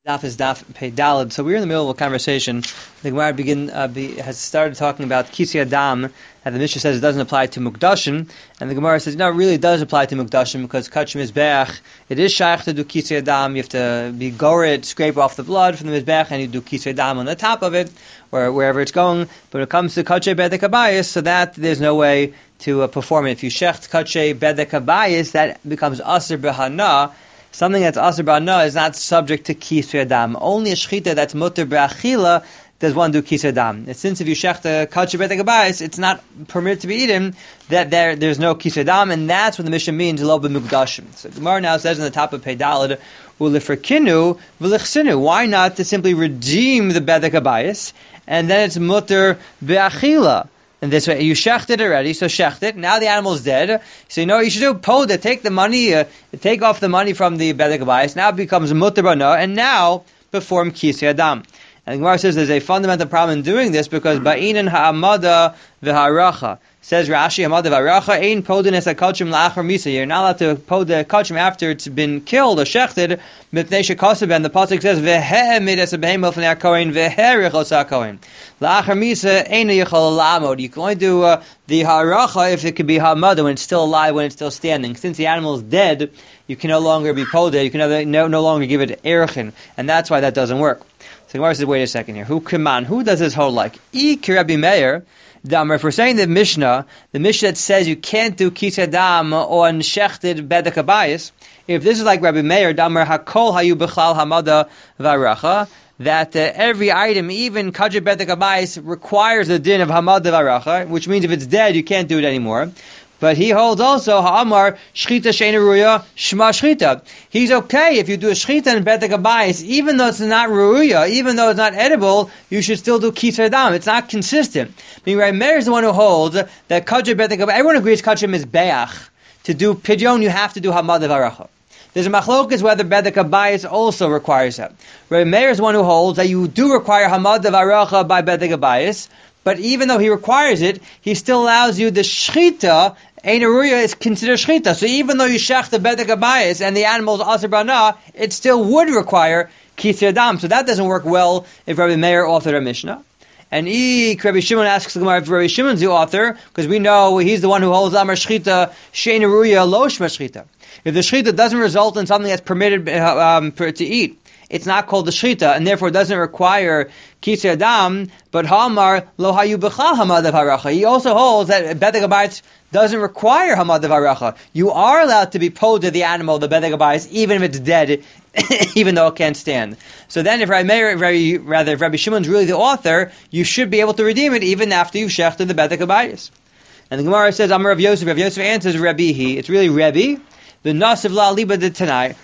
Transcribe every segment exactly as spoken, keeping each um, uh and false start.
Daf is Daf Pei Daled. So we're in the middle of a conversation. The Gemara begin uh, be, has started talking about Kisei Adam, and the Mishnah says it doesn't apply to Mukdashim, and the Gemara says no, it really does apply to Mukdashim because Kachim Mizbeach, it is shaykh to do Kisei Adam. You have to be gored, scrape off the blood from the Mizbeach, and you do Kisei Adam on the top of it, or wherever it's going. But when it comes to Kachei Bedek Habayis, so that there's no way to uh, perform it. If you shecht Kachei Bedek Habayis, that becomes Aser B'Hana. Something that's Aser B'Hana is not subject to Kisei Adam. Only a shechita that's Mutter B'Achila does one do Kisei Adam. And since if you shecht a Kachei Bedek Habayis, it's not permitted to be eaten, that there there's no Kisei Adam, and that's what the Mishnah means, Lo B'Mukdashim. So the Gemara now says on the top of Pei Daled, U'Lifrikinu V'Lichsinu. Why not to simply redeem the Bedek Habayis, and then it's Mutter B'Achila? And this way, you shechted already, so shecht it. Now the animal's dead. So you know what you should do? Poda, take the money, uh, take off the money from the Bedek Habayis. Now it becomes mutter b'ana, and now perform Kisei Adam. And the Gemara says there's a fundamental problem in doing this because ba'inin ha'amada v'haracha. Says Rashi, Hamada v'haracha, ein podin es ha'kachim la'achar misa. You're not allowed to pod the kachim after it's been killed or shechted. Mipnei shekaseb, and the pasuk says v'he'emid es ha'behemel f'nei ha'kohen v'herich os ha'kohen. La'achar misa ein yichol la'amod. You can only do uh, the haracha if it could be hamada when it's still alive, when it's still standing. Since the animal is dead, you can no longer be poded. You can no, no, no longer give it erichin, and that's why that doesn't work. So Gemara says, wait a second here. Who kaman? Who does this whole like? I Rabbi Meir. Damer, if we're saying the Mishnah, the Mishnah that says you can't do Kisei Adam on shechted Bedek Habayis, if this is like Rabbi Meir, Damer hakol hayu b'chlal hamada v'aracha, that uh, every item, even Kachei Bedek Habayis, requires the din of hamada v'aracha, which means if it's dead, you can't do it anymore. But he holds also ha'amar shchita she'eina ruya shma shchita. He's okay if you do a shchita in Bedek Habayis, even though it's not ruya, even though it's not edible, you should still do Kisei Adam. It's not consistent. I mean, Rabbi Meir is the one who holds that Kachei Bedek Habayis. Everyone agrees Kachei is beach. To do pidyon, you have to do hamada v'aracha. There's a machlokas whether Bedek Habayis also requires that. Rabbi Meir is the one who holds that you do require hamada v'aracha by Bedek Habayis. But even though he requires it, he still allows you the shchita. Ein aruya is considered shchita. So even though you shech the Bedek Habayis and the animal is aser b'ana, it still would require Kisei Adam. So that doesn't work well if Rabbi Meir authored a Mishnah. And E. Rabbi Shimon asks the Gemara if Rabbi Shimon's the author, because we know he's the one who holds Amar shchita she'ein aruya lo shma shchita. If the shchita doesn't result in something that's permitted um, to eat, it's not called the shchita, and therefore it doesn't require Kisei Adam, but Hamar lo hayu b'chal hamad v'haracha. He also holds that Bedek Habayis doesn't require hamad v'haracha. You are allowed to be poded the animal, the Bedek Habayis, even if it's dead, even though it can't stand. So then if Rabbi Meir, Rabbi, rather if Rabbi Shimon's really the author, you should be able to redeem it even after you've shechted the Bedek Habayis. And the Gemara says, Amar Rav Yosef, Rav Yosef answers Rabbi he. It's really Rebbe. The Nasiv la liba de Tanai.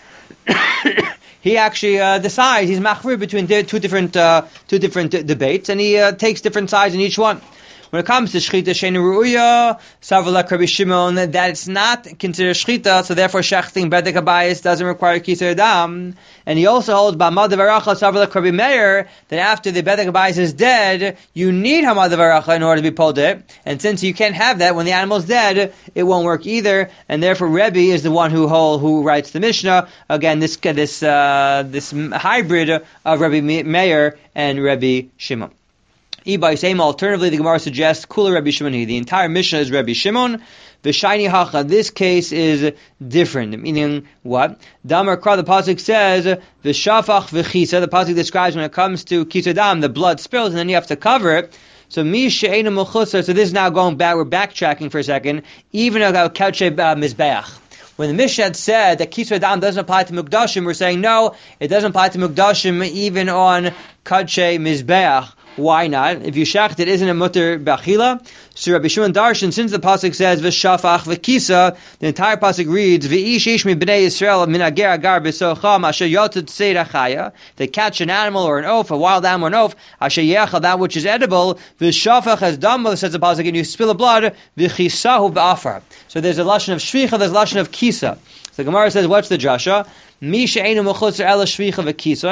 He actually uh, decides, he's machmir between two different uh, two different d- debates, and he uh, takes different sides in each one. When it comes to shchita she'eina ruya, savalak Rabbi Shimon, that it's not considered shchita, so therefore shechting Bedek Habayis doesn't require Kisei Adam. And he also holds b'hamad v'aracha savalak Rabbi Meir, that after the Bedek Habayis is dead, you need hamad v'aracha in order to be poded. And since you can't have that when the animal's dead, it won't work either. And therefore Rebbe is the one who hold, who writes the Mishnah. Again, this this uh, this hybrid of Rabbi Meir and Rabbi Shimon. By same alternatively, the Gemara suggests Kula Rabbi Shimon. The entire Mishnah is Rabbi Shimon. The shiny hacha. This case is different. Meaning what? Damar Kra. The pasuk says v'shafach v'chisa. The pasuk describes when it comes to Kisei Adam, the blood spills, and then you have to cover it. So mi she'einu mechusa. So this is now going back. We're backtracking for a second. Even about Kachei Mizbeach. When the Mishnah said that Kisei Adam doesn't apply to Mukdashim, we're saying no, it doesn't apply to Mukdashim even on Kachei Mizbeach. Why not? If you shacht it, isn't it mutter b'achila? So Rabbi Shimon darshan, since the pasuk says v'shafach v'kisa, the entire pasuk reads v'ish ish mi b'nei Yisrael min ager agar b'socham asher yotzet seir achaya. They catch an animal or an oaf, a wild animal or an oaf, asher yechal, that which is edible, v'shafach as dama, says the pasuk, and you spill the blood, v'chisahu b'afar. So there's a lashon of shvicha, there's a lashon of kisa. So the Gemara says, what's the drasha? Only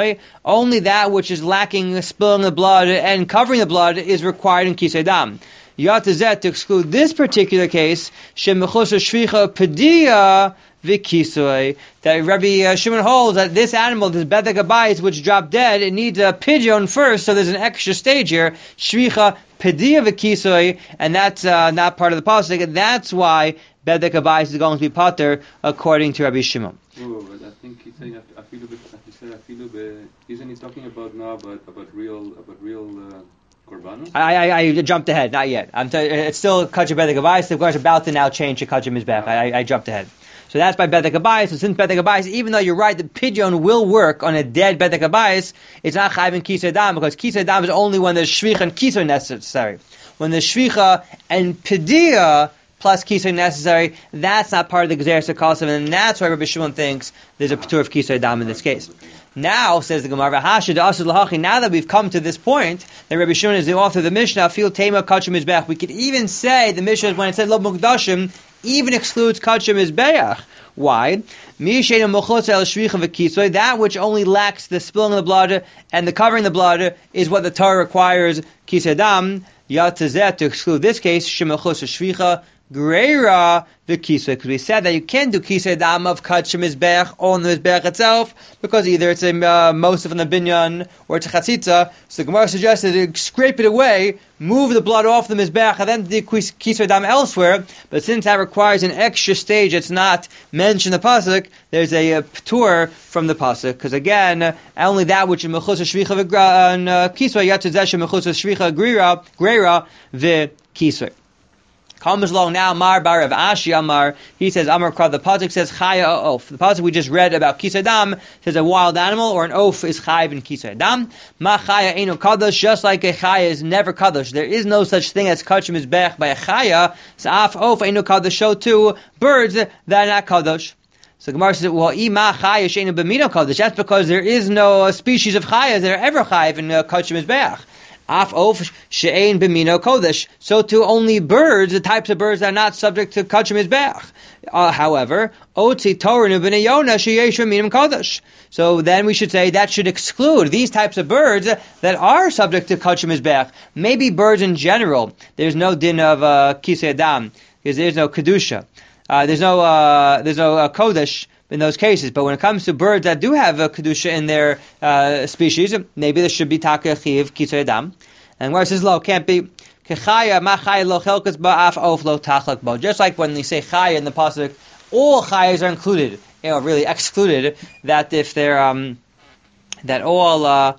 that which is lacking, spilling the blood and covering the blood is required in Kisei Adam. Yatazet, to exclude this particular case, Shemechos Shvicha Pedia Vikisoi, that Rabbi Shimon holds that this animal, this Bedek Abayis, which dropped dead, it needs a pidyon first, so there's an extra stage here, Shvicha Pedia Vikisoi, and that's uh, not part of the pasuk, and that's why Bedek Abayis is going to be pater, according to Rabbi Shimon. Oh, but I think he's saying, I feel a bit, he said, I feel a bit, isn't he talking about now about, about real, about real, uh, Korbanos? I, I I jumped ahead, not yet. I'm t- it's still Kachim Bedek Abayis, the Gemara is about to now change to Kachim Mizbech. I, I jumped ahead. So that's by Bedek Abayis. So since Bedek Abayis, even though you're right, the pidyon will work on a dead Bedek Abayis, it's not chayv in Kisei Dam, because Kisei Dam is only when there's shvicha and kisei necessary. When there's shvicha and pedia plus kisei necessary, that's not part of the Gezeres HaKosav, and that's why Rabbi Shimon thinks there's a patur of Kisei Dam in this case. Now, says the Gemara, now that we've come to this point, that Rabbi Shimon is the author of the Mishnah, feel tema kachim mizbeach. We could even say the Mishnah, when it said lo mukdashim, even excludes kachim mizbeach. Why? That which only lacks the spilling of the blood and the covering the blood is what the Torah requires kisei dam. Yatazet, to exclude this case, shemachos shvicha Greira the kisei, because we said that you can do kisei dam of kachim mizbeach on the mizbeach itself, because either it's a uh, mosif on the binyan or it's a chatzitza. So the Gemara suggested to scrape it away, move the blood off the mizbeach, and then do kisei dam elsewhere. But since that requires an extra stage, it's not mentioned in the pasuk. There's a, a ptur from the pasuk, because again, uh, only that which is mechus shvicha and kisei yatzezeh mechus shvicha greira greira the kisei. Comes along now, Mar Bar of Ashi Amar. He says, Amar Krav. The pasuk says Chaya Oaf. The pasuk we just read about Kisei Dam says a wild animal or an oaf is Chayiv in Kisei Dam. Ma Chaya Eino Kadosh. Just like a Chaya is never Kadosh. There is no such thing as Kachim Mizbech by a Chaya. So Af Oaf Eino Kadosh. So too birds that are not Kadosh. So Gemara says, well, Ima Chaya Sheinu B'mino Kadosh. That's because there is no uh, species of Chayas that are ever Chayiv in uh, Kachim Mizbech. Af of she'ein b'mino kodesh. So too, only birds, the types of birds that are not subject to kachim mizbeach. Uh, however, otzi torinu b'nei Yonah sheyesh b'minim kodesh. So then we should say that should exclude these types of birds that are subject to kachim mizbeach. Maybe birds in general. There's no din of uh, kisei dam because there's no kedusha. Uh, there's no uh, there's no uh, kodesh in those cases. But when it comes to birds that do have a kedusha in their uh, species, maybe there should be taka chiv kisei dam. And where it says lo, can't be kechaya ma chaya lo chelkas ba'af of lo tachlak bo. Just like when they say chaya in the pasuk, all chayas are included, you know, really excluded. That if they're um, that all uh,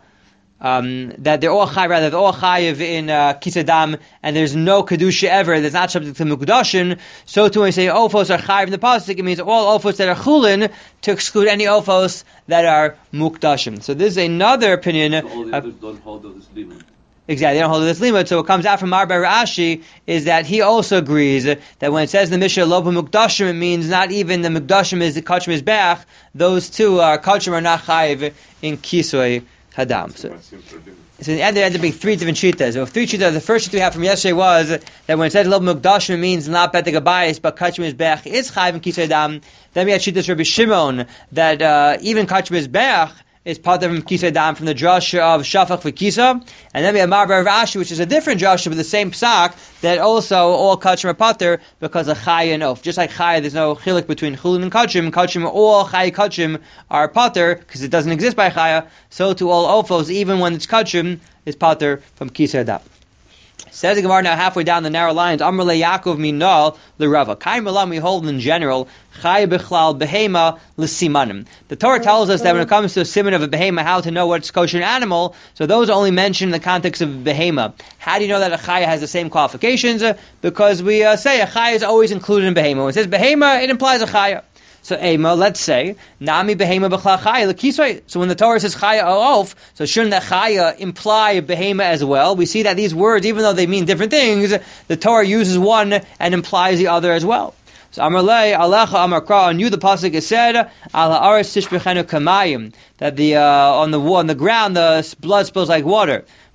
um, that they're all chay, rather they're all chayiv in uh, kisei dam, and there's no kedusha ever that's not subject to mukdashin. So too, when we say ofos are chayiv in the pasuk, it means all ofos that are chulin, to exclude any ofos that are mukdashim. So this is another opinion. So all the uh, others don't hold of this limit. Exactly, they don't hold this limit. So what comes out from Mar Bar Ashi is that he also agrees that when it says in the Mishnah lo b'mukdashim, it means not even the mukdashim is the kachim mizbeach. Those two are kachim are not chayiv in kisei hadam. So, so in the end, there had to be three different shitas. So three shitas. The first shita we have from yesterday was that when it says lo b'mukdashim, it means not bedek abayis, but kachim mizbeach is chayiv in kisei hadam. Then we had shitas Rabbi Shimon that uh, even kachim mizbeach is part of Kisei Dam from the drasha of Shafach v'Kisa, and then we have Mar Bar Ashi, which is a different drasha but the same psak that also all kachim are pater because of chaya and oaf. Just like chaya, there's no chilik between chulin and kachim. Kachim, all chaya kachim are pater because it doesn't exist by chaya. So to all ofos, even when it's kachim, is pater from Kisei Dam. Says the Gemara now halfway down the narrow lines, Amr le Yaakov minal l'Rava. Kaim Malam we hold in general, Chay b'chlal behema l'simanim. The Torah tells us that when it comes to a siman of a behema, how to know what's kosher animal, so those are only mentioned in the context of behema. How do you know that a chaya has the same qualifications? Because we uh, say a chaya is always included in behema. When it says behema, it implies a chaya. So Ema, let's say, Nami behema b'chla chaya l'kisvei. So when the Torah says chaya oaf, so shouldn't that chaya imply behema as well? We see that these words, even though they mean different things, the Torah uses one and implies the other as well. So Amar lei alecha amar kra, on you the pasuk is said ala aretz tishbechenu kamayim, that the uh, on the on the ground the blood spills like water.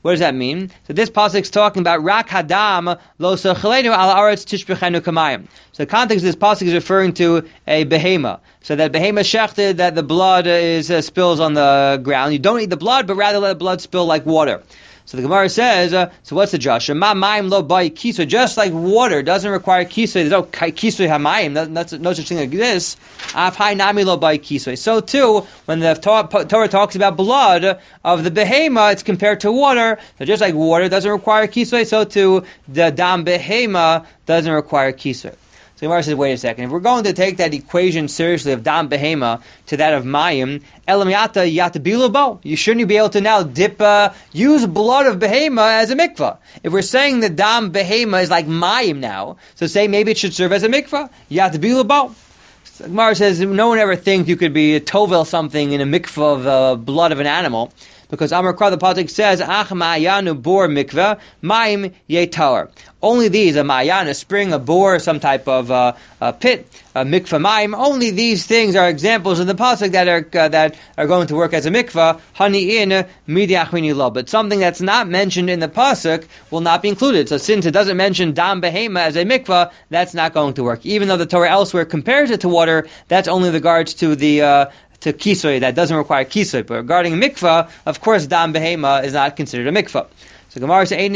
What does that mean? So this pasuk is talking about rak hadam lo sochelenu al aretz tishbechenu kamayim. So the context of this pasuk is referring to a behema. So that behema shechted, that the blood is uh, spills on the ground. You don't eat the blood, but rather let the blood spill like water. So the Gemara says, uh, so what's the drasha? Ma mayim lo bai kiso. Just like water doesn't require kiso. There's no kiso hamayim. No, no such thing like this. Af hai nami lo bai kiso. So too, when the Torah talks about blood of the behema, it's compared to water. So just like water doesn't require kiso, so too the dam behema doesn't require kiso. So Gemara says, wait a second. If we're going to take that equation seriously of dam behema to that of mayim, elam yata yata bilubo, you shouldn't be able to now dip, uh, use blood of behema as a mikvah. If we're saying that dam behema is like mayim now, so say maybe it should serve as a mikvah. Yata bilubo. So Gemara says, no one ever thinks you could be tovel something in a mikvah of uh, blood of an animal. Because Amar Kra, the pasuk says, Ach ma'ayanu bor mikveh, ma'im yetar. Only these, a ma'ayan, a spring, a bore, some type of uh, a pit, a mikveh ma'im, only these things are examples in the pasuk that are uh, that are going to work as a mikveh, hani in midi achmini lo. But something that's not mentioned in the pasuk will not be included. So since it doesn't mention dam behema as a mikveh, that's not going to work. Even though the Torah elsewhere compares it to water, that's only with regards to the uh, to kisoy, that doesn't require kisoy. But regarding mikvah, of course, dam behema is not considered a mikvah. So Gemara says,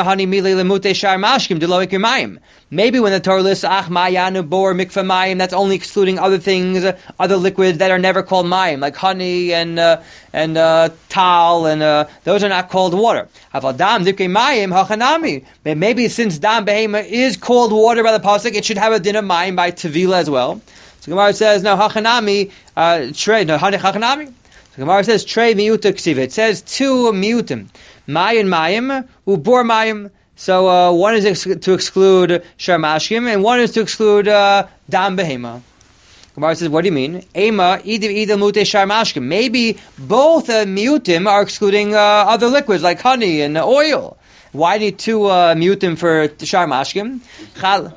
maybe when the Torah lists ach ma'ayanu bor mikvah mayim, that's only excluding other things, uh, other liquids that are never called mayim, like honey and uh, and uh, tal, and uh, those are not called water. Maybe since dam behema is called water by the pasuk, it should have a din of mayim by tevila as well. So Gemara says, no, hachanami, uh, trey, no, hachanami. So Gemara says, trey miuta ksiva. It says two miutim. Mayin mayim, ubor mayim. So uh, one is ex- to exclude sharmashkim, and one is to exclude uh, dam behema. Gemara says, what do you mean? Ema, idim idil mute sharmashkim. Maybe both uh, miutim are excluding uh, other liquids, like honey and uh, oil. Why need two uh, miutim for sharmashkim? Chal...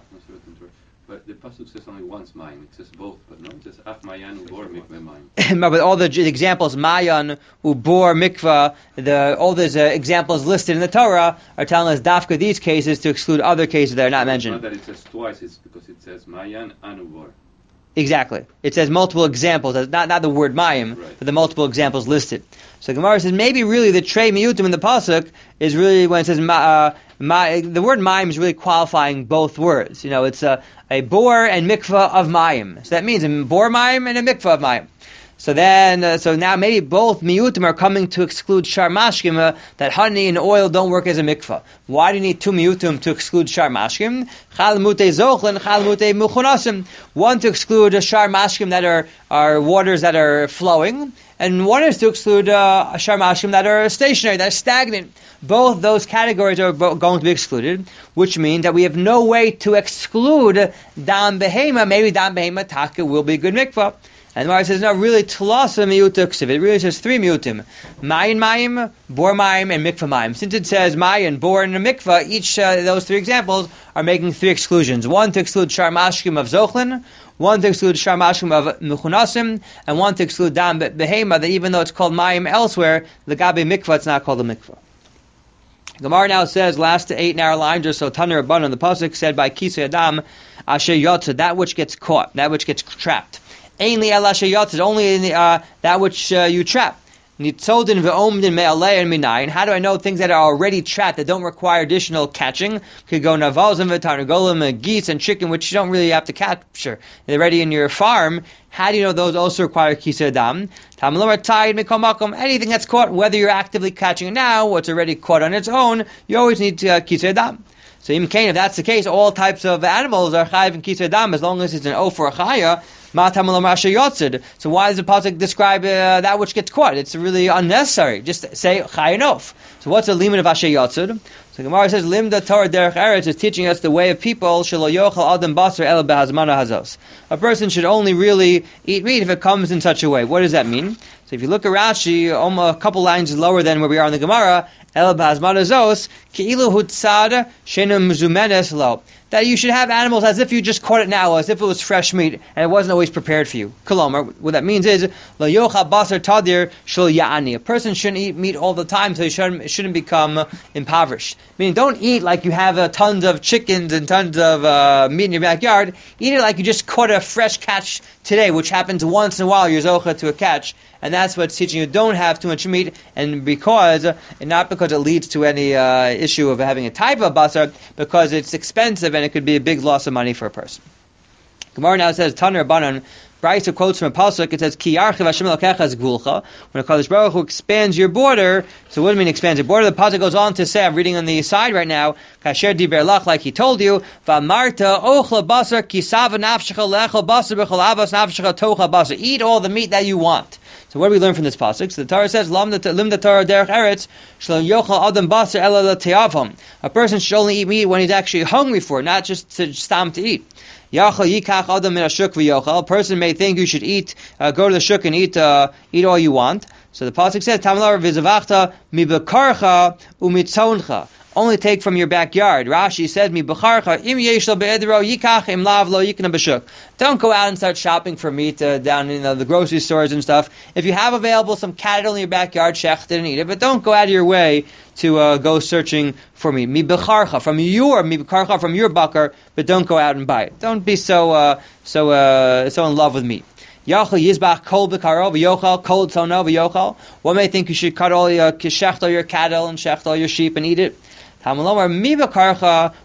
But the pasuk says only once mayim. It says both, but no, it says af mayan ubor mikveh mayim. But all the j- examples, mayan, ubor, mikveh, the all those uh, examples listed in the Torah are telling us dafka these cases to exclude other cases that are not mentioned. It's not that it says twice, it's because it says mayan and ubor. Exactly. It says multiple examples, not not the word mayim, right, but the multiple examples listed. So Gemara says maybe really the trey miyutim in the pasuk is really when it says ma, uh, ma, the word mayim is really qualifying both words. You know, it's a, a bor and mikvah of mayim. So that means a bor mayim and a mikvah of mayim. So then, uh, so now maybe both miyutim are coming to exclude sharmashkim, uh, that honey and oil don't work as a mikvah. Why do you need two miyutim to exclude sharmashkim? Chal mutei zochlen, chal mutei muchunasim. One to exclude uh, sharmashkim that are, are waters that are flowing, and one is to exclude uh, sharmashkim that are stationary, that are stagnant. Both those categories are bo- going to be excluded, which means that we have no way to exclude dam behema. Maybe dam behema taka will be a good mikvah. And the Gemara says, no, really, tlasa miyuta ksiv. It really says three miyutim. Mayin mayim, bor mayim, and mikvah mayim. Since it says mayin, bor, and a mikvah, each uh, those three examples are making three exclusions. One to exclude sharmashkim of zochlin, one to exclude sharmashkim of mechunasim, and one to exclude dam behema, that even though it's called mayim elsewhere, the gabi mikvah, it's not called a mikvah. Gemara now says, last eight narrow lines or so, Tanur Rabbanan, the pasuk said by Kisei Adam, Asher Yotza, that which gets caught, that which gets trapped. Ainly Asher Yotza, only in the, uh, that which uh, you trap. Nitzodin ve'omdin me'alei and minayin. How do I know things that are already trapped, that don't require additional catching? Could go navalzim v'tarnagolim and geese and chicken, which you don't really have to capture. They're already in your farm. How do you know those also require kisei adam? Anything that's caught, whether you're actively catching it now or it's already caught on its own, you always need to uh, kisei adam. So even Cain, if that's the case, all types of animals are chayiv and kisei adam as long as it's an oaf or a chaya. So why does the pasuk describe uh, that which gets caught? It's really unnecessary. Just say chay and oaf. So what's the limit of asher yotzid? So Gemara says, Limda Torah derech eretz is teaching us the way of people. Shelo yochel adam basar el behazmana hazos. A person should only really eat meat if it comes in such a way. What does that mean? So if you look at Rashi, almost a couple lines lower than where we are in the Gemara, el behazmana hazos keilu hutzad shenu mezumenes lo. that you should have animals as if you just caught it now, as if it was fresh meat, and it wasn't always prepared for you. Kolomar, what that means is, lo yocha basar tadir shel ya'ani. A person shouldn't eat meat all the time, so he shouldn't, shouldn't become impoverished. Meaning, don't eat like you have uh, tons of chickens and tons of uh, meat in your backyard. Eat it like you just caught a fresh catch today, which happens once in a while, you're zocha to a catch. And that's what's teaching you, don't have too much meat, and because, and not because it leads to any uh, issue of having a type of basar, because it's expensive and it could be a big loss of money for a person. Gemara now says, Taner Banan, Brisa quotes from a pasuk, it says, Ki yarchiv Hashem Elokecha es gvulcha. When a Kadosh Baruch Hu expands your border, so what do you mean expands your border? The pasuk goes on to say, I'm reading on the side right now, Kasher diber lach, like he told you, V'amarta ochla basar ki sava nafshecha lechel basar b'chol avas nafshecha tocha basar. Eat all the meat that you want. So what do we learn from this pasuk? So the Torah says, Lim the Torah derech eretz shlo yochel adam basar ela l'te'avhom. A person should only eat meat when he's actually hungry for it, not just to stam to eat. Yachal yikach adam min hashuk v'yochel. A person may think you should eat, uh, go to the shuk and eat, uh, eat all you want. So the pasuk says, Tamlar v'zavachta mi bekarcha umitzoncha. Only take from your backyard. Rashi says, "Mi b'charcha im yesh lo be'edro yikach im lav lo yikna b'shuk." Don't go out and start shopping for meat uh, down in uh, the grocery stores and stuff. If you have available some cattle in your backyard, shecht it and eat it. But don't go out of your way to uh, go searching for meat. Mi b'charcha from your mi b'charcha from your bucker, but don't go out and buy it. Don't be so uh, so uh, so in love with meat. Yachal yizbach kol b'karo v'yochal kol tono v'yochal. One may think you should cut all your shecht all your cattle and shecht all your sheep and eat it. Not all of your cattle,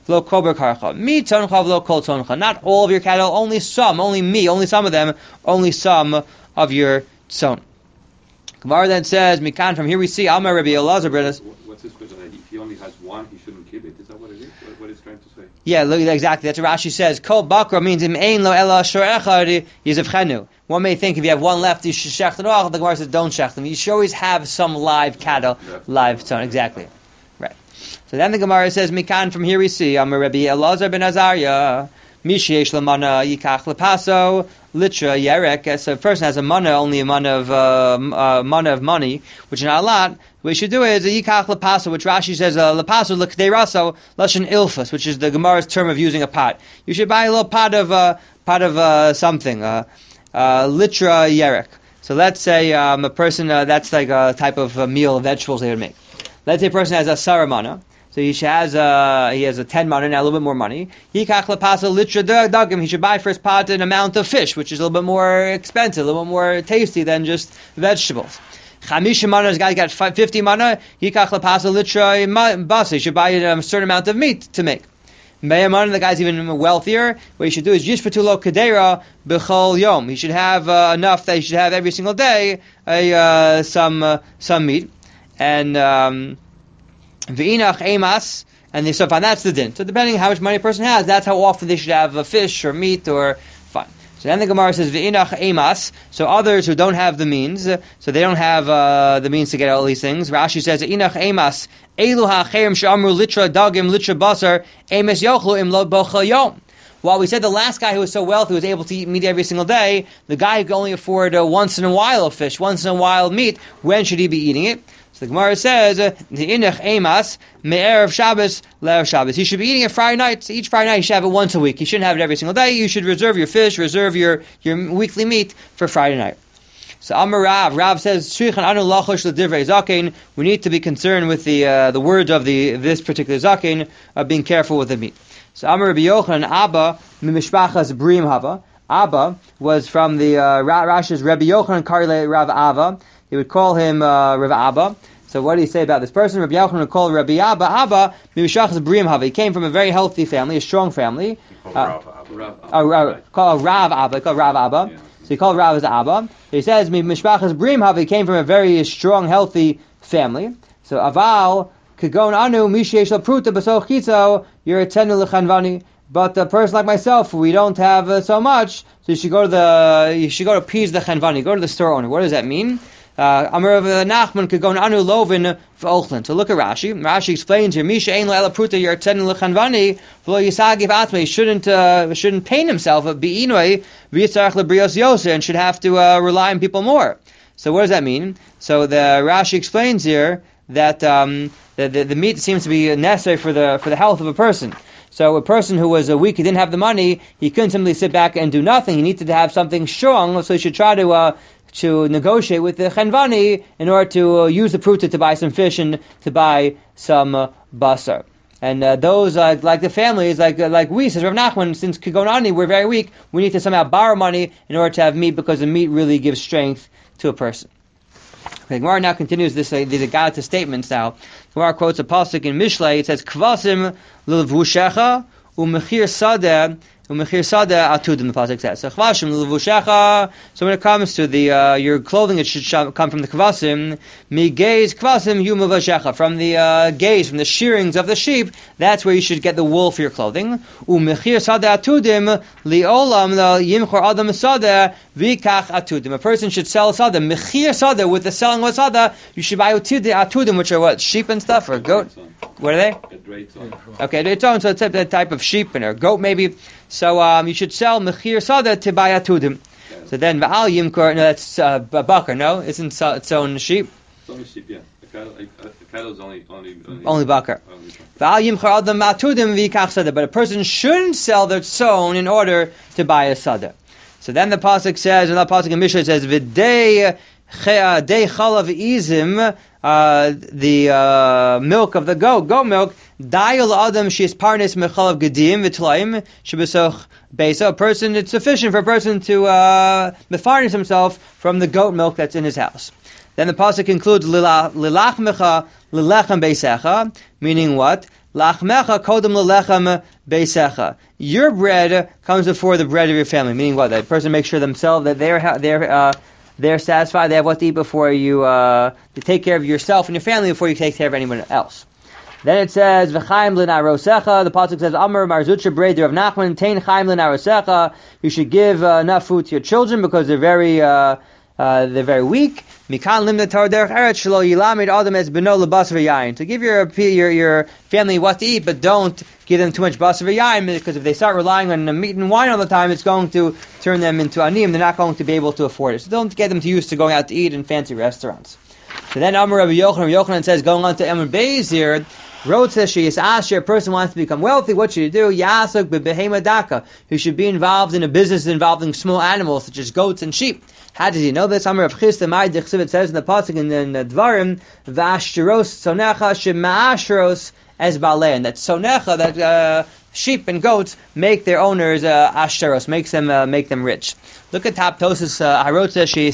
only some, only me, only some of them, only some of your tzon. Gemara then says, Mikan, from here we see, Amar Rabbi Elazar Brennas. What's this question? If he only has one, he shouldn't kill it. Is that what it is? What, what it's trying to say? Yeah, look, exactly. That's what Rashi says. Kol bakra means im ein lo ela shorechad yizavchenu. One may think if you have one left, you should shecht it off. The Gemara says, don't shecht them. You should always have some live cattle, live tzon. Exactly. Right. So then the Gemara says, Mikan, from here we see, Amar Rabbi Elazar ben Azariah, Misheyesh lamana yikach lepaso, litra yerek. So a person has a mana, only a mana of, uh, uh, mana of money, which is not a lot. What you should do is a yikach lepaso, which Rashi says, uh, lepaso lekdeiraso, lashon ilfas, which is the Gemara's term of using a pot. You should buy a little pot of, uh, pot of, uh, something, uh, uh, litra yerek. So let's say, um, a person, uh, that's like a type of uh, meal of vegetables they would make. Let's say a person has a saramana. So he has a he has a ten mana, now a little bit more money. He he should buy for his pot an amount of fish, which is a little bit more expensive, a little bit more tasty than just vegetables. Chamisha mana, this guy got fifty mana. He should buy a certain amount of meat to make. Meya mana, the guy's even wealthier. What he should do is yishpatulo kadera b'chol yom. He should have uh, enough that he should have every single day a uh, some uh, some meat. And um, v'inach emas, and they, so fine, that's the din. So depending on how much money a person has, that's how often they should have a fish or meat or fine. So then the Gemara says v'inach emas. So others who don't have the means, uh, so they don't have uh, the means to get all these things. Rashi says v'inach emas elu ha'cherim she'amru litra dagim litra basar emes yochlu im lo bochel yom. While we said the last guy who was so wealthy was able to eat meat every single day, the guy who could only afford uh, once in a while of fish, once in a while meat, when should he be eating it? So the Gemara says, the inach emas me'erev Shabbos le'erev Shabbos. He should be eating it Friday night. Each Friday night, you should have it once a week. You shouldn't have it every single day. You should reserve your fish, reserve your, your weekly meat for Friday night. So Amar Rav, Rav says, Shrichan anu lachosh l'divrei zaken. We need to be concerned with the uh, the words of the this particular zaken, of being careful with the meat. So Amar Rabbi Yochanan Abba mimishpachas Brim Hava. Abba was from the uh, Rashi's Rabbi Yochanan Karle Rav Abba. He would call him uh, Rav Abba. So what do you say about this person? Rabbi Yochanan would call Rabbi Abba Abba mimishpachas Brim Hava. He came from a very healthy family, a strong family. Uh, called Rav Abba. Called Rav Abba. Yeah. So he called Rav as Abba. He says mimishpachas Brim Hava. He came from a very strong, healthy family. So Aval Kagon anu misheyesh pruta b'soch kitzo you're a tenu lechanvani. But a person like myself, we don't have uh, so much, so you should go to the you should go to appease the chanvani. Go to the store owner. What does that mean? Amar of Nachman Kagon anu lovin v'ochlin. So look at Rashi. Rashi explains here: Misha ein lo ela pruta you're a tenu lechanvani v'lo yisagiv atmei. Shouldn't uh, shouldn't pain himself of bi'inoi v'yitzarach lebrios yoser and should have to uh, rely on people more. So what does that mean? So the Rashi explains here that um, the, the the meat seems to be necessary for the for the health of a person. So a person who was a weak, he didn't have the money, he couldn't simply sit back and do nothing. He needed to have something strong, so he should try to uh, to negotiate with the chenvani in order to uh, use the pruta to buy some fish and to buy some uh, basar. And uh, those, uh, like the families, like uh, like we, says Rav Nachman, since Kigonani, we're very weak, we need to somehow borrow money in order to have meat, because the meat really gives strength to a person. Okay, Gemara now continues this, uh, these Agadata statements now. Gemara quotes a pasuk in Mishlei. It says, Kvasim l'levushecha u'mechir sadeh u'mechir sadeh atudim, the pasuk says. So, Kvashim l'levushecha, so when it comes to the uh, your clothing, it should come from the Kvasim. Mi gaze Kvasim yu mevashecha, from the uh, gaze, from the shearings of the sheep, that's where you should get the wool for your clothing. U'mechir sadeh atudim li'olam yimchor adam sadeh v'ikach atudim. A person should sell sadeh. Mechir sadeh, with the selling of sadeh, you should buy atudim, which are what, sheep and stuff, or goat? What are they? Okay, it's own, so it's a type of sheep and or goat maybe. So um, you should sell mechir sadeh to buy atudim. So then v'al yimkor, no, that's uh, a bakar, no? Isn't its own sheep? It's only sheep, yeah. The cattle, the cattle is only only only, only bakar. V'al yimkor adam atudim v'ikach sadeh. But a person shouldn't sell their tzon in order to buy a sadeh. So then the pasuk says, and the pasuk in Mishnah says, v'dei day chalav izim, uh, the uh, milk of the goat, goat milk, dayil adam she's parnis mechalav gedim v'tlaim shebesoch beisa. A person, it's sufficient for a person to uh, mefarnis himself from the goat milk that's in his house. Then the pasuk includes lilachmecha lilechem beisecha, meaning what? Lachmecha kodem lilechem beisecha. Your bread comes before the bread of your family, meaning what? That person makes sure themselves that they're they're uh, they're satisfied, they have what to eat before you uh, to take care of yourself and your family before you take care of anyone else. Then it says v'chaim l'narosecha. The pasuk says Amar Marzucha Breder of Nachman Tein chaim l'narosecha. You should give uh, enough food to your children because they're very uh, uh, they're very weak. Mikan lim Torah derech eretz shelo yilamed adam es beno lebas v'yayin. To give your your your family what to eat, but don't give them too much bas v'yayin, because if they start relying on meat and wine all the time, it's going to turn them into aniyim. They're not going to be able to afford it. So don't get them to used to going out to eat in fancy restaurants. So then Amar Rabbi Yochanan, Rabbi Yochanan says, going on to Amar Beis here, Road says she is asher, a person wants to become wealthy, what should you do? Yasuk b'behema daka. You should be involved in a business involving small animals such as goats and sheep. How does he know this? Amar Rav Chisda Mai Dichsiv, it says in the pasuk in the Dvarim, v'ashtaros sonecha shema'ashtaros es balein. That sonecha, that uh, sheep and goats make their owners uh, ashtaros, makes them uh, make them rich. Look at top Tosis. Harot says she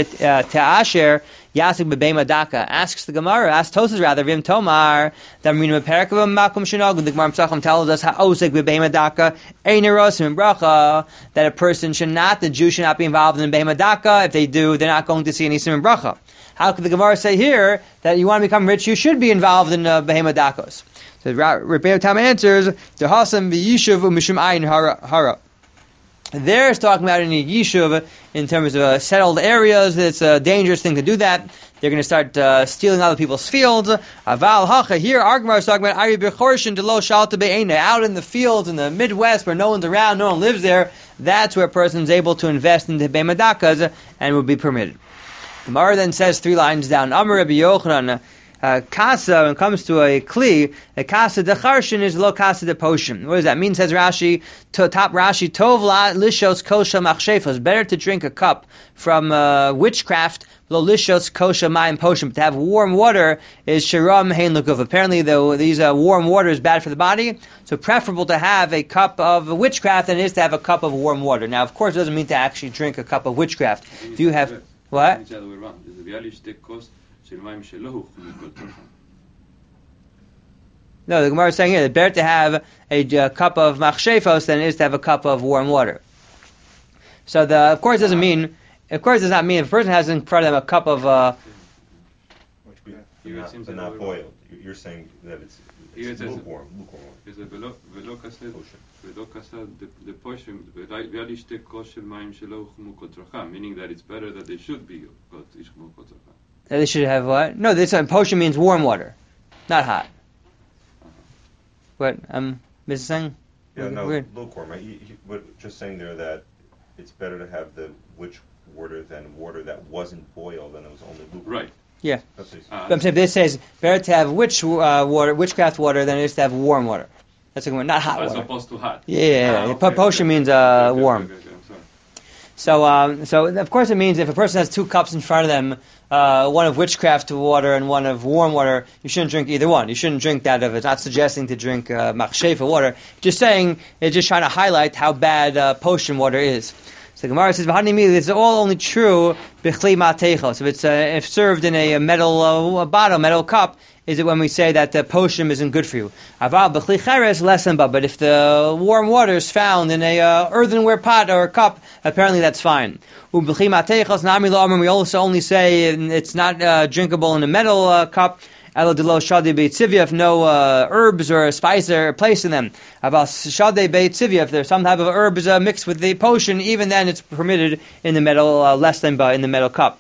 te'asher yasik b'beima daka. Asks the Gemara, asks Tosis rather, vim tomar damrinu b'perekav makum shenog. The Gemara Pesachim tells us ha'osik b'beima daka eineros and bracha, that a person should not, the Jew should not be involved in beima daka. If they do, they're not going to see any sim and bracha. How could the Gemara say here that you want to become rich, you should be involved in uh, beima dakos? So Rebbeinu Tam answers, Tehasam v'yishuv u'mishum ayin hara. There it's talking about in a yishuv, in terms of uh, settled areas, it's a dangerous thing to do that. They're going to start uh, stealing other people's fields. Aval hacha, here our Gemara is talking about Ari b'chorshin delo shalta be'ena, out in the fields in the Midwest where no one's around, no one lives there. That's where a person's able to invest into be'madakas and would be permitted. The Gemara then says three lines down, Amar Rabbi Yochanan, Uh, kasa, when it comes to a kli, a kasa de charshin is lo kasa de poshim. What does that mean? Says Rashi, to, top Rashi, tov la lishos kosha machshefos. Better to drink a cup from uh, witchcraft, lo lishos kosha mayim poshim. To have warm water is shiram hein lukuf. Apparently, though, these uh, warm water is bad for the body, so preferable to have a cup of witchcraft than it is to have a cup of warm water. Now, of course, it doesn't mean to actually drink a cup of witchcraft. If you have what? No, the Gemara is saying here that better to have a uh, cup of machshefos than it is to have a cup of warm water. So the, of course, doesn't mean, of course, does not mean if a person has in front of them a cup of. Uh, Which be, but not, but not boiled. You're saying that it's, it's lukewarm. Lukewarm. Is it velo velo kased velo kased the poshim v'ali shte kosher mayim shelo chmu kotracha, meaning that it's better that they should be got ishmu kotracha. They should have what? No, this one, poshim means warm water, not hot. What? Um, Mister Singh? Yeah, no, weird. Lukewarm. Right? He, he, but just saying there that it's better to have the witch water than water that wasn't boiled and it was only lukewarm. Right. Yeah. Ah, but I'm saying this says better to have witch uh, water, witchcraft water than it is to have warm water. That's a good one, not hot As water. As opposed to hot. Yeah, yeah, yeah. Ah, okay, Potion okay, means uh, okay, warm. okay, okay, okay, I'm sorry. So, um, so of course it means if a person has two cups in front of them, uh, one of witchcraft water and one of warm water, you shouldn't drink either one. You shouldn't drink that of it. It's not suggesting to drink uh, machshefa water. Just saying, it's just trying to highlight how bad uh, potion water is. So the Gemara says, "This is all only true b'chli mateichos." If it's uh, if served in a metal uh, bottle, metal cup, is it when we say that the potion isn't good for you? Aval b'chli cheres less than but. But if the warm water is found in a uh, earthenware pot or a cup, apparently that's fine. Ub'chli mateichos nami lo amrim. We also only say it's not uh, drinkable in a metal uh, cup. If no uh, herbs or spices are placed in them. If there's some type of herbs uh, mixed with the potion, even then it's permitted in the metal, uh, less than in the metal cup.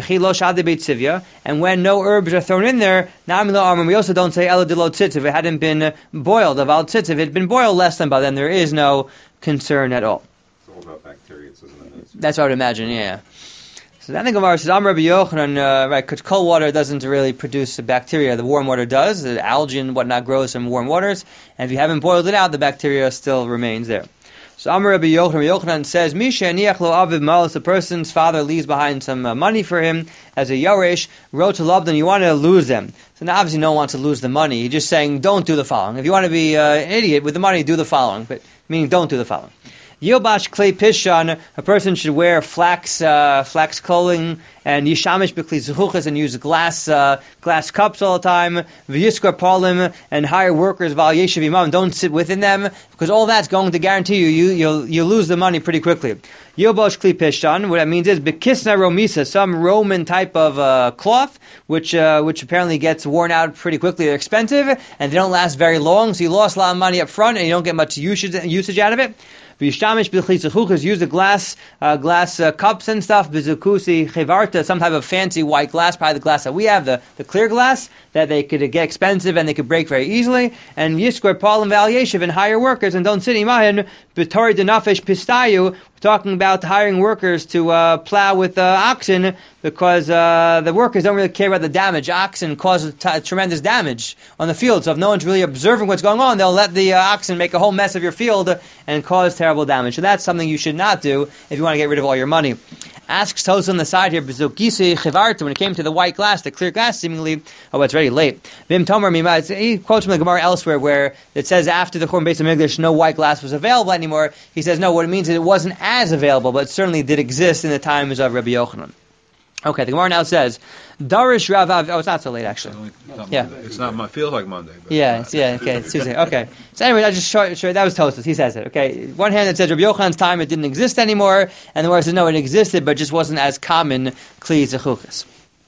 And when no herbs are thrown in there, we also don't say if it hadn't been boiled. If it had been boiled less than, then there is no concern at all. It's all about bacteria, isn't it? That's what I would imagine, yeah. So then the Gemara says, Am Rabbi Yochanan, uh, right, because cold water doesn't really produce the bacteria. The warm water does. The algae and whatnot grows in warm waters. And if you haven't boiled it out, the bacteria still remains there. So Am Rabbi Yochanan, Rabbi Yochanan says, Misha aniach lo aviv malos, the person's father leaves behind some uh, money for him as a yoresh, wrote to love them, you want to lose them. So now obviously no one wants to lose the money. He's just saying, don't do the following. If you want to be uh, an idiot with the money, do the following. But meaning don't do the following. Yilbash klei pishan, a person should wear flax uh, flax clothing, and yishamish b'kli zechuchas, and use glass uh, glass cups all the time. V'yiskar palim, and hire workers val yeshiv imam, don't sit within them, because all that's going to guarantee you you you'll you lose the money pretty quickly. Yilbash klei pishan, what that means is bekisna romisa, some Roman type of uh, cloth, which uh, which apparently gets worn out pretty quickly. They're expensive and they don't last very long, so you lost a lot of money up front and you don't get much usage usage out of it. V'yishtamish b'chli zechuchas, use the glass uh, glass uh, cups and stuff. B'zukusi chevarta, some type of fancy white glass, probably the glass that we have, the, the clear glass, that they could uh, get expensive and they could break very easily. And yiskor paul and val yeshiv, and hire workers, and don't sit imahin b'tori denafesh pistayu. We're talking about hiring workers to uh, plow with uh, oxen, because uh, the workers don't really care about the damage. Oxen cause t- tremendous damage on the field, so if no one's really observing what's going on, they'll let the uh, oxen make a whole mess of your field and cause terrible damage. So that's something you should not do if you want to get rid of all your money. Asks Tos on the side here, B'zukisi chivarta, when it came to the white glass, the clear glass, seemingly, oh, it's already late. Vim Tomer Mima, he quotes from the Gemara elsewhere where it says after the Churban Beis HaMikdash, no white glass was available anymore. He says, no, what it means is it wasn't as available, but it certainly did exist in the times of Rabbi Yochanan. Okay, the Gemara now says, Darish Rav Av, oh, it's not so late actually. No, yeah. It's not, my feels like Monday. But yeah, it's, yeah, okay, it's Tuesday. Okay. So anyway, I just show, show that was Tosfos. He says it. Okay. One hand it says Rabbi Yochanan's time it didn't exist anymore, and the other says no, it existed, but just wasn't as common. Kli zechuchas.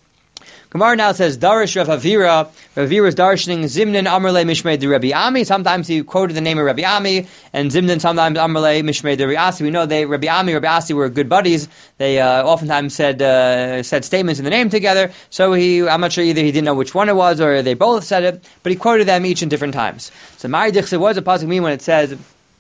Gemara now says Darish Rav Avira. Rav Avira's darshaning Zimnan Amrle Mishmei de Rabbi Ami. Sometimes he quoted the name of Rabbi Ami, and Zimnan sometimes Amrle Mishmei de Rabbi Asi. We know they Rabbi Ami, Rabbi Asi were good buddies. They uh, oftentimes said uh, said statements in the name together. So he, I'm not sure either he didn't know which one it was or they both said it, but he quoted them each in different times. So Mari Dichse, what does the pasuk mean when it says? It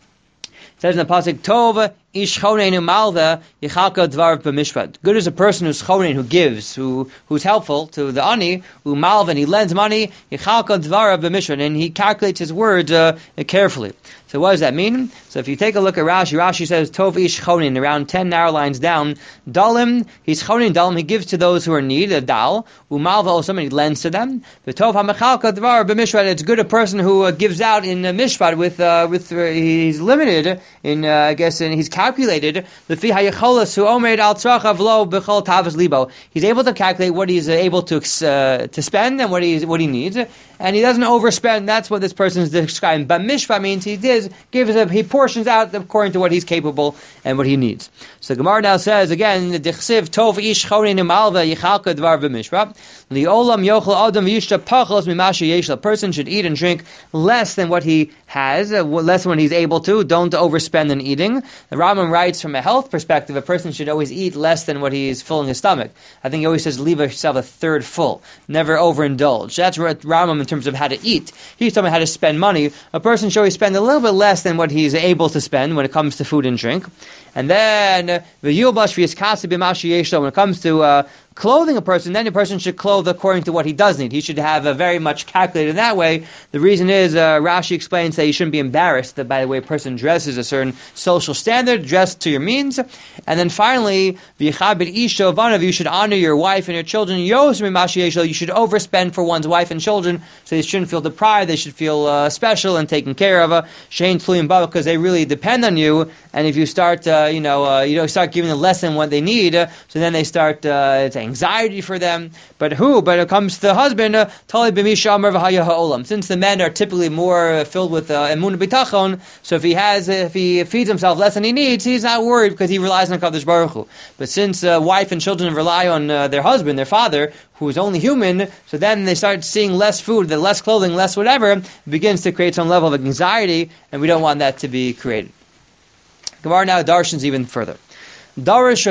says in the pasuk Tov Ish choneinu malva yichalka dvar b'mishpat. Good is a person who's chonein, who gives, who who's helpful to the ani, who malva, and he lends money, yichalka dvar b'mishpat, and he calculates his words uh, carefully. So what does that mean? So if you take a look at Rashi, Rashi says Tov Ish chonein, around ten narrow lines down. Dalim, he's chonein dalim, he gives to those who are in need, a dal. Umalva also, he lends to them. The Tov hamechalka dvar b'mishpat, it's good a person who uh, gives out in uh, mishpat with uh, with uh, he's limited in uh, I guess in he's calculated the fi hayacholas who omed al tzrachav lo b'chol tavas libo. He's able to calculate what he's able to uh, to spend and what he what he needs, and he doesn't overspend. That's what this person is describing. But mishva means he does gives a, he portions out according to what he's capable and what he needs. So Gemara now says again, the dichsiv tov ish chonein malva yichalka dvar b'mishva li'olam yochel adam v'yishta pachos mimashi yesh. A person should eat and drink less than what he has, uh, less when he's able to. Don't overspend in eating. The Rambam writes from a health perspective, a person should always eat less than what he's filling his stomach. I think he always says leave yourself a third full. Never overindulge. That's what Rambam in terms of how to eat. He's talking about how to spend money. A person should always spend a little bit less than what he's able to spend when it comes to food and drink. And then the yilbash v'yiskasi b'mashi yeshlo, when it comes to uh, clothing a person, then a person should clothe according to what he does need. He should have a very much calculated in that way. The reason is, uh, Rashi explains that you shouldn't be embarrassed that by the way a person dresses, a certain social standard, dress to your means. And then finally, you should honor your wife and your children. You should overspend for one's wife and children, so they shouldn't feel deprived, they should feel uh, special and taken care of, because they really depend on you. And if you start, uh, you know, uh, you know, start giving them less than what they need, uh, so then they start, uh, it's anxiety for them. But who? But it comes to the husband, uh, since the men are typically more filled with uh, emunah bitachon, so if he has, if he feeds himself less than he needs, he's not worried because he relies on Kadosh Baruch Hu. But since uh, wife and children rely on uh, their husband, their father, who is only human, so then they start seeing less food, the less clothing, less whatever, it begins to create some level of anxiety, and we don't want that to be created. Gemara now darshans even further. Darish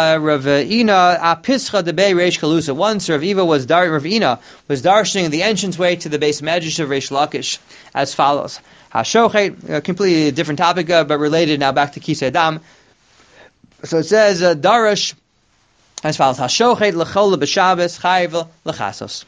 Ravina Apischa Debei Reish Kalusa. Once Rav Eva was Dar Ravina was darshing the entranceway to the base medrash of Reish Lakish as follows. Hashochet, a completely different topic, uh, but related now back to Kisei Adam. So it says uh, Darish as follows: Hashochet lechol b'Shabbos chayv lechasos.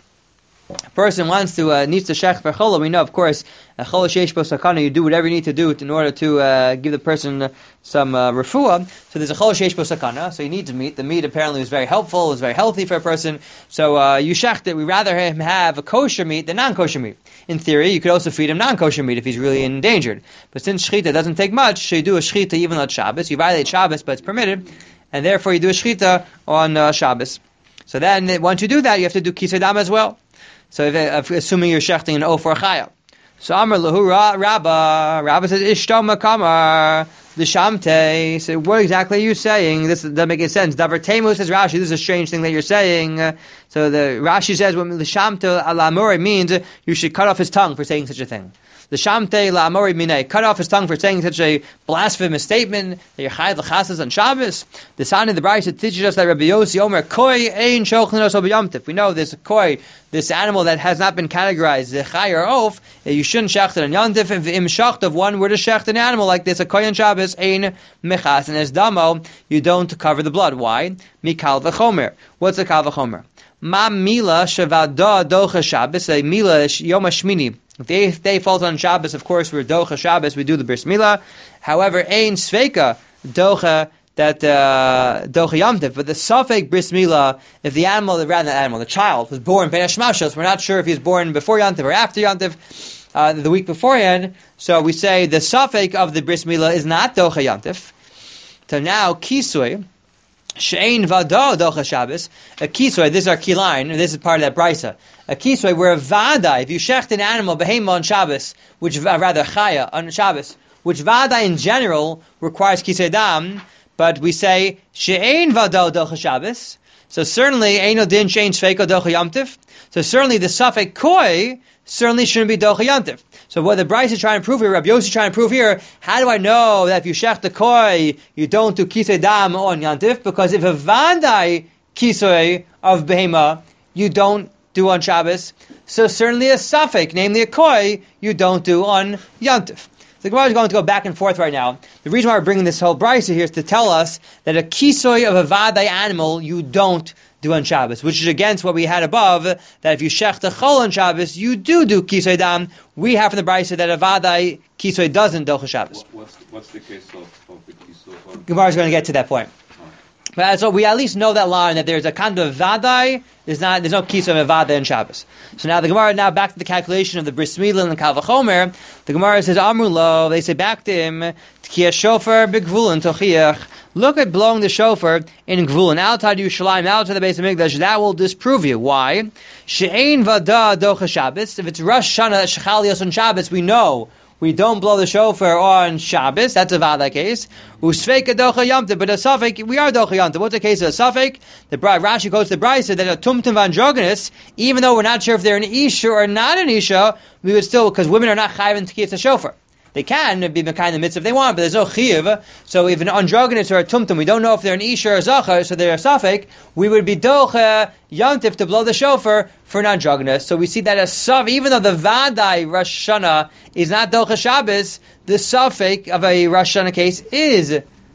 A person wants to uh, needs to shech for chola. We know, of course, chola sheish bo sakana. You do whatever you need to do in order to uh, give the person some uh, refuah. So there's a chola sheish bo sakana. So you need to meat. The meat apparently is very helpful. It's very healthy for a person. So uh, you shecht it. We rather him have a kosher meat than non-kosher meat. In theory, you could also feed him non-kosher meat if he's really endangered. But since shechita doesn't take much, so you do a shechita even on Shabbos. You violate Shabbos, but it's permitted, and therefore you do a shechita on uh, Shabbos. So then, once you do that, you have to do kisei dam as well. So if, if, assuming you're shechting an O for a chaya. So Amar Lahu Rabba, Rabba says, Ishtoma Kamar, the Shamte. So what exactly are you saying? This doesn't make any sense. Davar Temu says Rashi, this is a strange thing that you're saying. Uh, so the Rashi says, when the Shamte al-Amori means uh, you should cut off his tongue for saying such a thing. The Shamte la-Amori minei, cut off his tongue for saying such a blasphemous statement that you're chayv l'chasas on Shabbos. The sign of the Brisa teaches us that Rabbi Yossi Omer koi ein shochlinos obiyamtiv. We know there's a koi, this animal that has not been categorized, the chay or oaf, that you shouldn't shecht it on Yantif. If im shacht of one were to shecht an animal like this, a koi on Shabbos ein mechas, and as damo you don't cover the blood. Why? Mikal v'chomer. What's a kal v'chomer? Ma mila shavada docha Shabbos, a mila yom hashmini. If the eighth day falls on Shabbos, of course, we're docha Shabbos, we do the bris milah. However, ein sveika docha that uh, docha yamtiv, but the safek bris milah, if the animal, rather the animal, the child was born ben hashmashos, we're not sure if he was born before yantiv or after yantiv, uh, the week beforehand. So we say the safek of the bris milah is not docha yantiv. So now kisui. She'ein vado docha Shabbos. A kisway, this is our key line, and this is part of that brisa. A kisway where a vada, if you shecht an animal, behema on Shabbos, which rather chaya on Shabbos, which vada in general requires kisei dam, but we say she'ein vado docha Shabbos. So certainly eino din she'ein shveiko docha yamtiv. So certainly the suffix koi certainly shouldn't be docha yamtiv. So what the Bryce is trying to prove here, Rabbi Yossi is trying to prove here, how do I know that if you shech the koi, you don't do kisei dam on yantif? Because if a vandai kisei of behema, you don't do on Shabbos, so certainly a suffix, namely a koi, you don't do on yantif. The Gemara is going to go back and forth right now. The reason why we're bringing this whole Bryce here is to tell us that a kisoi of a vadai animal, you don't do on Shabbos, which is against what we had above, that if you shech the chol on Shabbos, you do do kisei dam. We have from the Brisa that a vadai kisei doesn't docha Shabbos. What's, what's the case of, of the kisei? Gemara is going to get to that point. But so we at least know that line, that there's a kind of vadai, there's not, there's no kisei of a vadai in Shabbos. So now the Gemara, now back to the calculation of the bris milah and the kal v'chomer, the Gemara says, Amru lo, they say back to him, T'kiya shofar b'gvulin tochiach. Look at blowing the shofar in Gvulin, outside Yerushalayim, outside the base of Mikdash. That will disprove you. Why? She'ein vada docha Shabbos. If it's Rosh Hashanah, Shechalios on Shabbos, we know we don't blow the shofar on Shabbos. That's a vada case. Usfeika docha yamtiv, but a suffix, we are docha yamtiv. What's the case of a suffix? The Rashi quotes the Brisa that a tumtum vandroginus, even though we're not sure if they're an isha or not an isha, we would still, because women are not chayv to kiss a shofar. They can be Mekai in the midst if they want, but there's no chiyuv. So if an androgynous or a tumtum, we don't know if they're an isha or a zachar, so they're a suffix, we would be docha yantif to blow the shofar for an androgynous. So we see that as sav, even though the vadai Rosh Hashanah is not docha Shabbos, the suffix of a Rosh Hashanah case is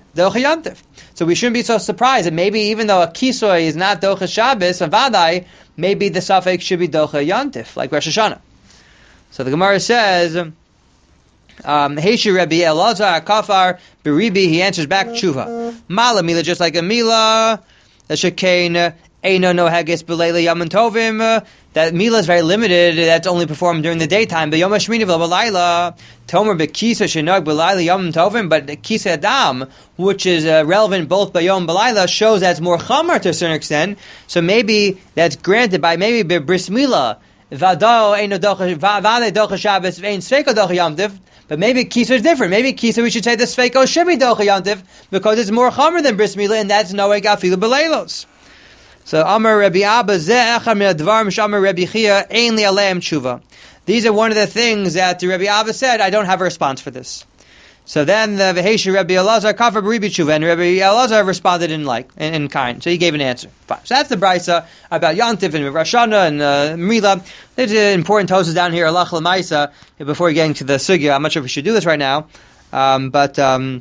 Docha Yontif. So we shouldn't be so surprised that maybe even though a Kisoy is not Docha Shabbos, a Vadai, maybe the Safek should be Docha Yontif, like Rosh Hashanah. So the Gemara says, um, Heishi Rabbi Elazar Kafar Beribi, he answers back Tshuva. Mala Mila, just like a Mila, the Shekain, Eino no Hagis B'Leila Yaman Tovim, that Mila is very limited, that's only performed during the daytime. But Yom HaShmini V'Layla, Tomer B'Kisa Shenag B'Layla Yaman Tovim, but Kisa Adam, which is uh, relevant both by Yom B'Layla, shows that's more Chamar to a certain extent. So maybe that's granted by maybe Bris Mila, Vado Eino Docha Vade Docha Shabbos Vein Sveiko Docha Yamtiv. But maybe Kisa is different. Maybe Kisa we should say the Sveiko should be Docha Yamtiv because it's more Chamar than Bris Mila, and that's no Gafilu B'Leilos. So Amar Rabbi Abba Zeh Echad Min Advar Mishamar Rabbi Chia Ein Li Aleim Tshuva. These are one of the things that Rabbi Abba said. I don't have a response for this. So then the Vehesha Rabbi Elazar Kafar B'Ribi Tshuva, and Rabbi Elazar responded in like in, in kind. So he gave an answer. Fine. So that's the brisa about Yontif and Rosh Hashanah and uh, Mila. There's an important toast down here, Alach L'Maisa. Before getting to the sugya, I'm not sure if we should do this right now, um, but um,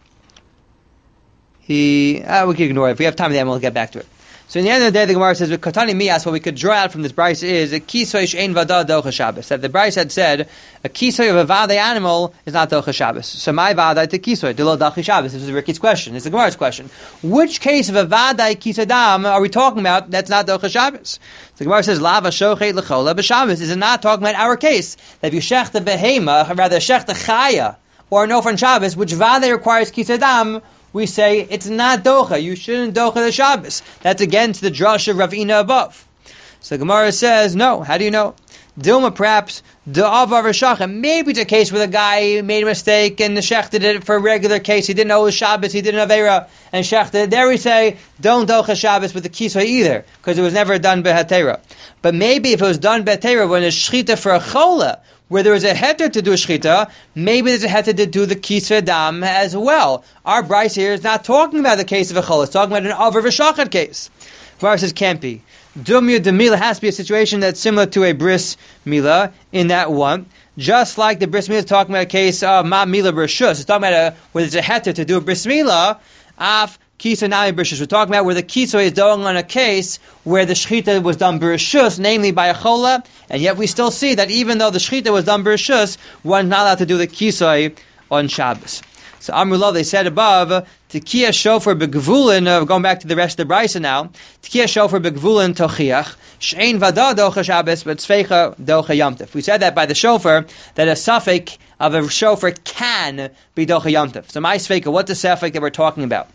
he uh, we can ignore it. If we have time, then we'll get back to it. So in the end of the day, the Gemara says, "Katani miyas." What we could draw out from this brayse is a kisoy she'ein vada docha Shabbos. That the brayse had said a kisoy of a vada animal is not docha Shabbos. So my vada to kisoy delo docha Shabbos. This is Ricky's question. This is the Gemara's question. Which case of a vada kisadam are we talking about? That's not docha Shabbos. The Gemara says, "Lava shochet lechola b'Shabbos." Is it not talking about our case that if you shech the behema, rather shech the chaya or no on Shabbos, which vada requires kisadam? We say it's not docha. You shouldn't docha the Shabbos. That's against the drush of Ravina above. So the Gemara says, no. How do you know? Dilma perhaps da'avar v'shachem. Maybe it's a case where the guy made a mistake and shechted it for a regular case. He didn't know it was Shabbos. He didn't have Avera and shechted it. There we say don't docha Shabbos with the kisoi either because it was never done behatera. But maybe if it was done behatera when it's shchita for a chola, where there is a heter to do a shchita, maybe there's a heter to do the kisva dam as well. Our brayse here is not talking about the case of a chol; it's talking about an avar v'shachet case. Gemara says can't be. Dumya demila has to be a situation that's similar to a bris mila in that one. Just like the bris mila is talking about a case of ma mila b'rishus, it's talking about a, where there's a heter to do a bris mila. Af kisa nami b'rishus. We're talking about where the kisa is going on a case where the shchita was done b'rishus, namely by a chola, and yet we still see that even though the shchita was done b'rishus, one's not allowed to do the kisa on Shabbos. So Amrullah, they said above, Tekiah shofar begvulin, uh, going back to the rest of the brisa now, Tekiah shofar begvulin tochiach, she'ein vada docha Shabbos, but tzveicha docha yomtiv. We said that by the shofar, that a suffix of a shofar can be docha yomtiv. So my tzveicha, what's the suffix that we're talking about?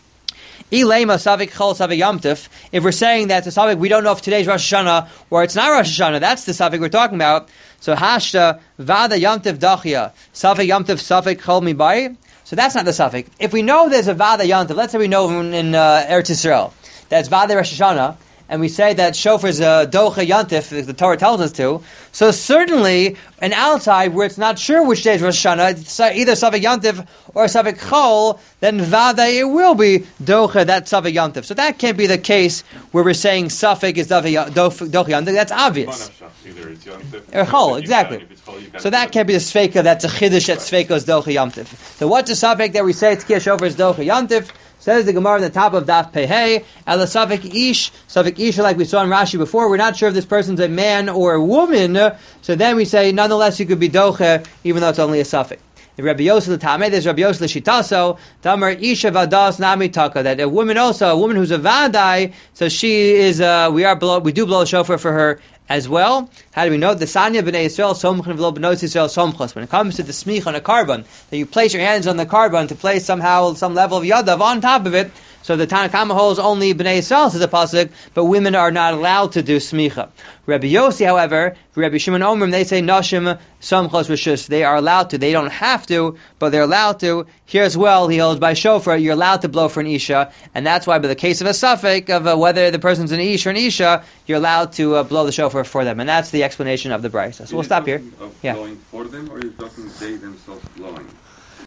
If we're saying that's a suffix, we don't know if today's Rosh Hashanah or it's not Rosh Hashanah. That's the suffix we're talking about. So hashta vada yomtiv dachia suffix yomtiv suffix chol mibai. So that's not the suffix. If we know there's a vada yomtiv, let's say we know in, in uh, Eretz Yisrael that's vada Rosh Hashanah, and we say that shofar is a docha yontif, the Torah tells us to. So certainly, an outside where it's not sure which day is Rosh Hashanah, it's either Savik Yontif or Savik Chol, then vada it will be docha, that Savik Yontif. So that can't be the case where we're saying Safik is docha Yontif. That's obvious. Or Chol, exactly. So that can't be a Sveika, that's a Chiddush at Sveika's docha Yontif. So what's the Safik that we say Tkiyah shofar is docha Yontif? Says the Gemara on the top of Daf Pehei, Ela Safik Ish, Safik Ish, like we saw in Rashi before, we're not sure if this person's a man or a woman, so then we say, nonetheless, you could be doche, even though it's only a Safik. The Rabbi Yosef L'Tameh, there's Rabbi Yosef L'Shitaso, Tamar Isha Vadas Nami Taka, that a woman also, a woman who's a Vadai, so she is, uh, we are blow, we do blow a shofar for her as well. How do we know? The Sanya B'nai Yisrael Somchon V'lo B'nai Yisrael Somchos. When it comes to the smich on a carbon, that you place your hands on the carbon to place somehow some level of yadav on top of it. So the Tanna Kama holds only B'nai Yisrael says a pasuk, but women are not allowed to do smicha. Rabbi Yossi, however, Rabbi Shimon Omrim, they say Nashim Somchos Rishus. They are allowed to. They don't have to, but they're allowed to. Here as well, he holds by shofar, you're allowed to blow for an isha, and that's why, by the case of a suffix of uh, whether the person's an ish or an isha, you're allowed to uh, blow the shofar for them, and that's the explanation of the brisa. So we'll stop here. Of yeah. Blowing for them, or are you talking they themselves blowing?